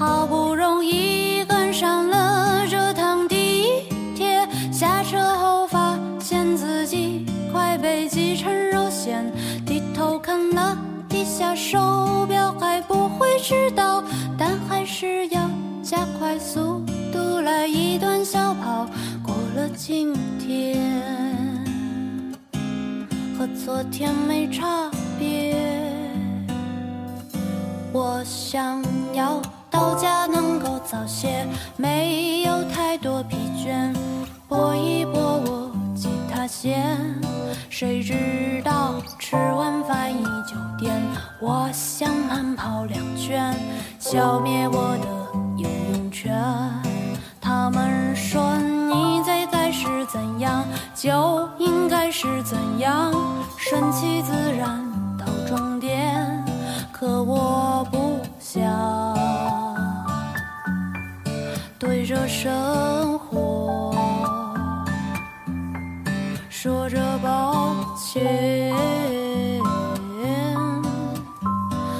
好不容易赶上了这趟地铁，下车后发现自己快被挤成肉馅，低头看了一下手表，还不会迟到，但还是要加快速度来一段小跑。过了今天和昨天没差别，我想要到家能够早些，没有太多疲倦，拨一拨我吉他弦。谁知道吃完饭已9点，我想慢跑2圈，消灭我的游泳圈。他们说你最该是怎样就应该是怎样，顺其自然到终点，可我不想对着生活说着抱歉。